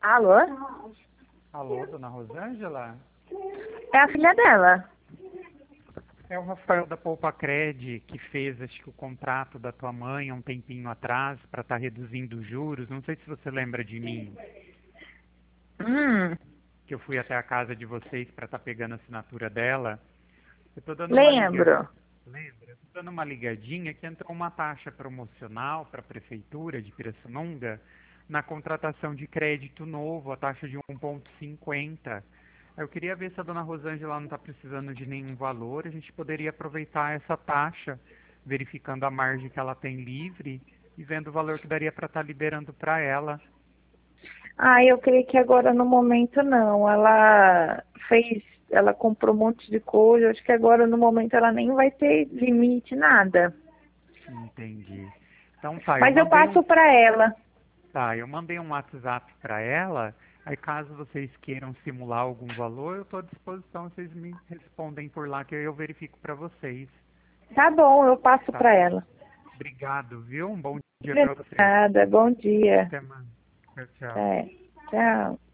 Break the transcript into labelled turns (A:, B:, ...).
A: Alô?
B: Alô, dona Rosângela?
A: É a filha dela.
B: É o Rafael da Poupa Cred, que fez, acho que, o contrato da tua mãe há um tempinho atrás para estar reduzindo os juros. Não sei se você lembra de mim,
A: Hum,
B: que eu fui até a casa de vocês para estar pegando a assinatura dela. Eu tô dando uma
A: lembro.
B: Lembra? Eu tô dando uma ligadinha que entrou uma taxa promocional para a Prefeitura de Pirassununga na contratação de crédito novo, a taxa de 1,50. Eu queria ver se a dona Rosângela não está precisando de nenhum valor, a gente poderia aproveitar essa taxa, verificando a margem que ela tem livre e vendo o valor que daria para estar liberando para ela.
A: Ah, eu creio que agora no momento não. Ela comprou um monte de coisa. Acho que agora no momento ela nem vai ter limite, nada.
B: Entendi. Então tá,
A: Mas eu passo para ela.
B: eu mandei um WhatsApp para ela. Aí caso vocês queiram simular algum valor, eu estou à disposição. Vocês me respondem por lá que eu verifico para vocês.
A: Tá bom, eu passo
B: Tá?
A: para ela.
B: Obrigado, viu? Um bom dia para você.
A: Obrigada, bom dia.
B: Até mais. Tchau, tchau.
A: É, tchau.